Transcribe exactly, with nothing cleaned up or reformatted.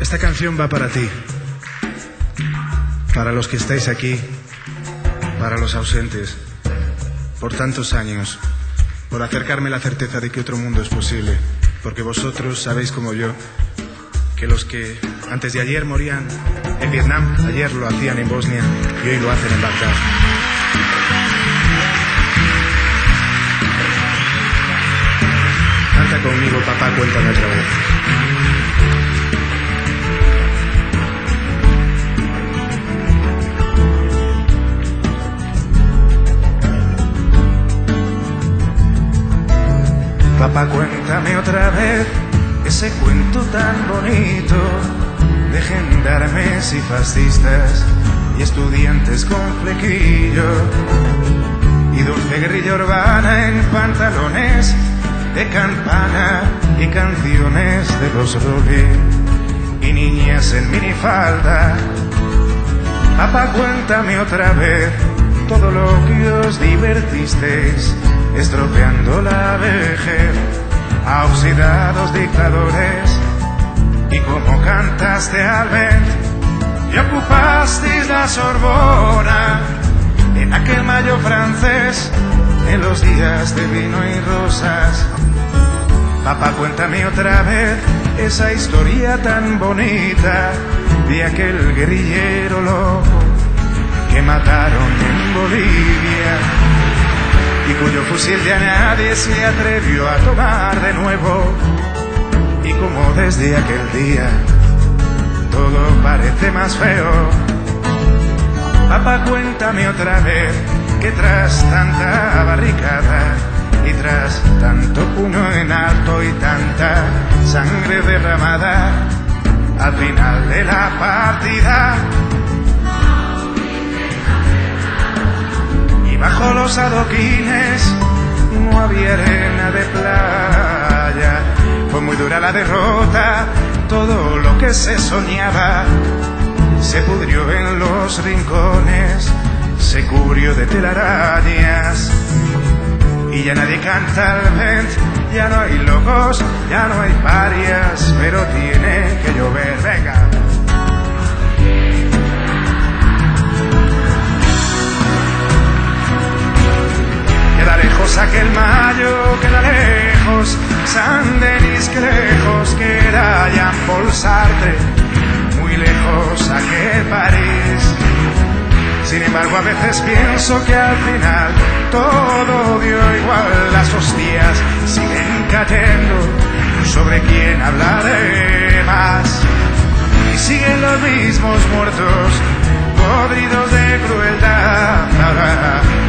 Esta canción va para ti, para los que estáis aquí, para los ausentes, por tantos años, por acercarme la certeza de que otro mundo es posible, porque vosotros sabéis como yo que los que antes de ayer morían en Vietnam, ayer lo hacían en Bosnia y hoy lo hacen en Bagdad. Canta conmigo, papá, cuéntame otra vez. Papá, cuéntame otra vez ese cuento tan bonito de gendarmes y fascistas y estudiantes con flequillo y dulce guerrilla urbana en pantalones de campana y canciones de los Rolling y niñas en minifalda. Papá, cuéntame otra vez todo lo que os divertisteis estropeando la vejez a oxidados dictadores y como cantaste al vent y ocupasteis la Sorbona en aquel mayo francés en los días de vino y rosas. Papá, cuéntame otra vez esa historia tan bonita de aquel guerrillero loco que mataron en Bolivia y cuyo fusil ya nadie se atrevió a tomar de nuevo, y como desde aquel día todo parece más feo. Papá, cuéntame otra vez que tras tanta barricada y tras tanto puño en alto y tanta sangre derramada, al final de la partida bajo los adoquines no había arena de playa. Fue muy dura la derrota, todo lo que se soñaba se pudrió en los rincones, se cubrió de telarañas y ya nadie canta al vent, ya no hay locos, ya no hay parias, pero tiene que llover, venga. Queda lejos aquel mayo, queda lejos San Denis, que lejos queda Jean-Paul Sartre, muy lejos aquel París. Sin embargo, a veces pienso que al final todo dio igual, las hostias siguen cayendo sobre quien habla de más y siguen los mismos muertos podridos de crueldad.